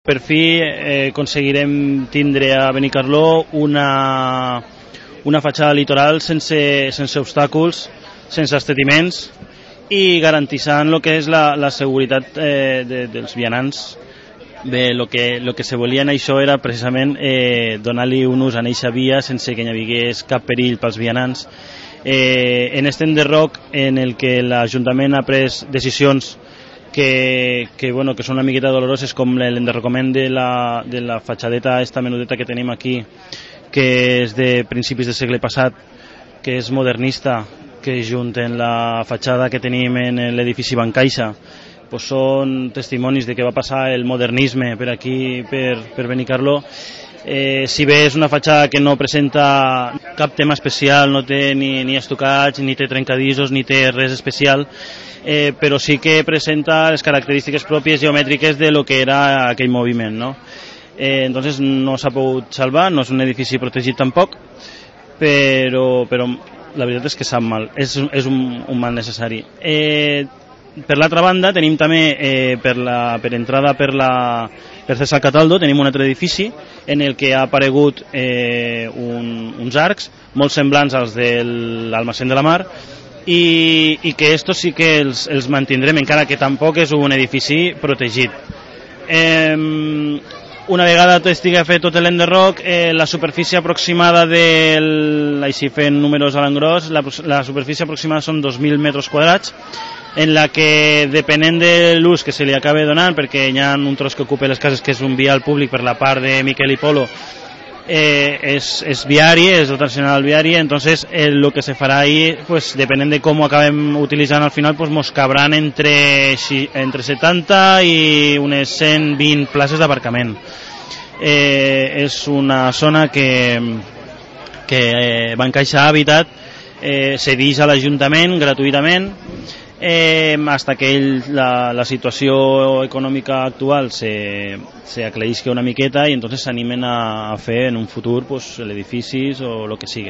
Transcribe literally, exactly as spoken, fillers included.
Per fi eh, aconseguirem tindre a Benicarló una, una fatxada litoral sense, sense obstacles, sense estetiments i garantissant el que és la, la seguretat eh, de, dels vianants. Bé, el que, lo que se volia en això era precisament eh, donar-li un ús a aquesta via sense que hi hagués cap perill pels vianants. Eh, en este enderroc en el que l'Ajuntament ha pres decisions que, que, bueno, que són una miqueta doloroses, com l'enderrocament de la, de la fatxadeta esta menudeta que tenim aquí, que és de principis del segle passat, que és modernista, que junt amb la fatxada que tenim en l'edifici Bancaixa, pues són testimonis de que va passar el modernisme per aquí, per, per Benicarló. Eh, si bé és una fatxada que no presenta cap tema especial, no té ni, ni estucats, ni té trencadissos, ni té res especial, eh, però sí que presenta les característiques pròpies geomètriques de lo que era aquell moviment, no? Eh, entonces no s'ha pogut salvar, no és un edifici protegit tampoc, però, però la veritat és que sap mal, és, és un, un mal necessari. Eh, per l'altra banda tenim també eh, per, la, per entrada per, la, per César Cataldo tenim un altre edifici en el que ha aparegut eh, un, uns arcs molt semblants als de l'Almacén de la Mar i, i que estos sí que els, els mantindrem, encara que tampoc és un edifici protegit. Eh, una vegada estigui fet tot l'enderroc, eh, la superfície aproximada del, així fent números a l'engròs, la, la superfície aproximada són dos mil metres quadrats, en la que, depenent de l'ús que se li acabi donant, perquè hi ha un tros que ocupa les cases que és un vial públic per la part de Miquel i Polo, eh, és, és viari, és rotacional viari, entonces el eh, que se farà ahí, pues, depenent de com ho acabem utilitzant al final, pues, mos cabran entre, entre setanta i unes cent vint places d'aparcament. Eh, és una zona que, que eh, Bancaixa Habitat eh, cedeix a l'Ajuntament gratuïtament, Eh, hasta que ell, la, la situació econòmica actual se, se aclarisca una miqueta i entonces s'animen a, a fer en un futur pues, l'edificis o el que sigui.